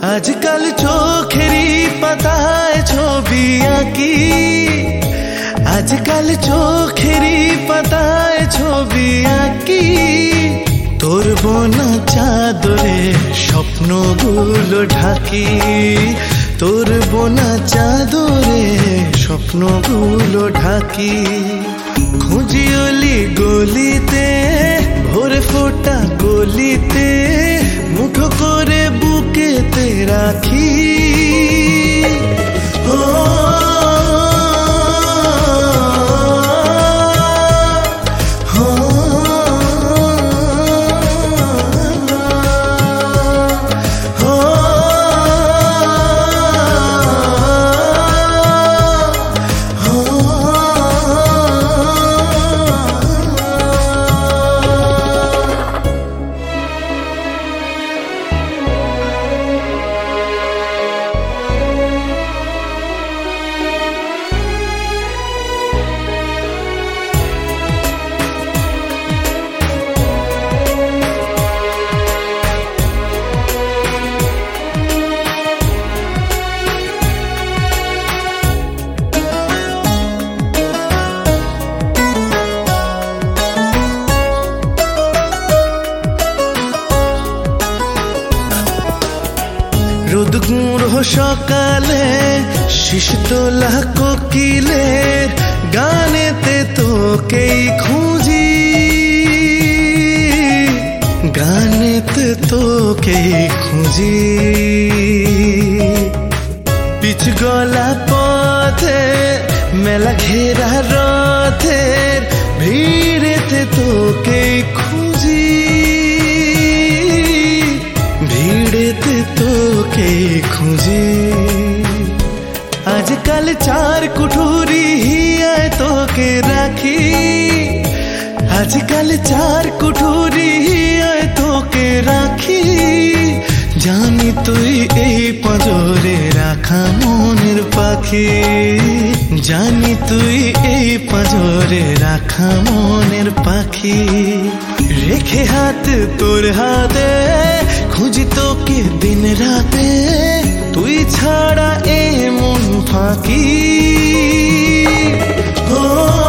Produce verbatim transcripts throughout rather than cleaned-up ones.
আজকাল চোখেরই পাতায় ছবি আঁকি, আজকাল চোখেরই পাতায় ছবি আঁকি, তোর বোনা চাদরে স্বপ্নগুলো ঢাকি, তোর বোনা চাদরে স্বপ্নগুলো ঢাকি। খুঁজি অলি গলিতে ভোরে ফোটা গলিতে, মুঠো করে বুকেতে রাখি। ও রোদ গুঁড়ো সকালে শিশতলা কোকিলের গানেতে তোকেই খুঁজি, গানেতে তোকেই খুঁজি। পিচ গলা পথে মেলা ঘেরা রথের ভিড়েতে তোকেই খুঁজি, ভিড়েতে তোকে খুঁজি। আজকাল চার কুঠুরি হিয়ায় তোকে রাখি, আজকাল চার কুঠুরি হিয়ায় তোকে রাখি। জানি তুই এই পাঁজরে রাখা মনের পাখি, জানি তুই এই পাঁজরে রাখা মনের পাখি। রেখে হাত তোর হাতে খুঁজি তোকে দিন রাতে, তুই ছাড়া এ মন ফাঁকি। ও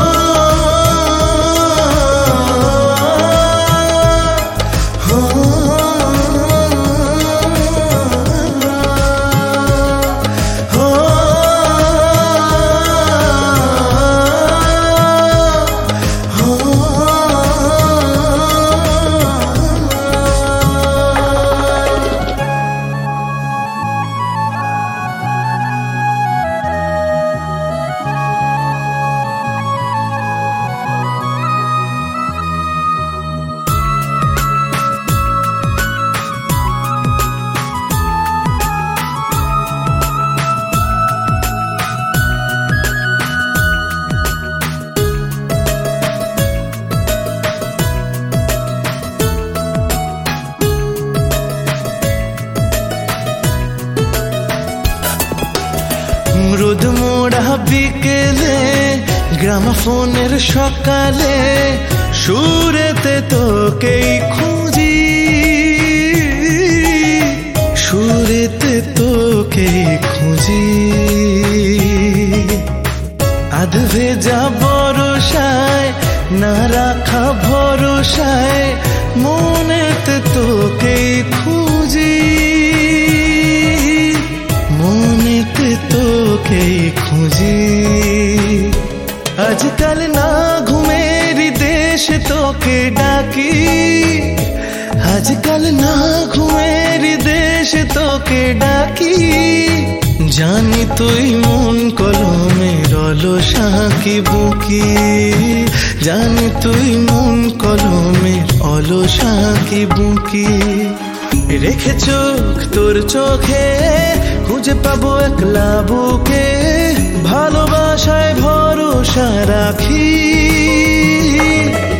রোদ মোড়া বিকেলে গ্রামাফোনের সকালে, সুরেতে তোকেই খুঁজি, সুরেতে তোকেই খুঁজি। আধ ভেজা বরসায় না রাখা ভরসায়, মনেতে তোকেই খুঁজি, মনেতে তোকেই খুঁজি। আজকাল না ঘুমের দেশে তোকে ডাকি, আজকাল না ঘুমের দেশে তোকে ডাকি। জানি তুই মন কলমের অলসা কি বুকি, জানি তুই মন কলমের অলসা কি বুকি। রেখে চোখ তোর চোখে খুঁজে পাবো একলা বুকে, ভালোবাসায় ভরসা রাখি।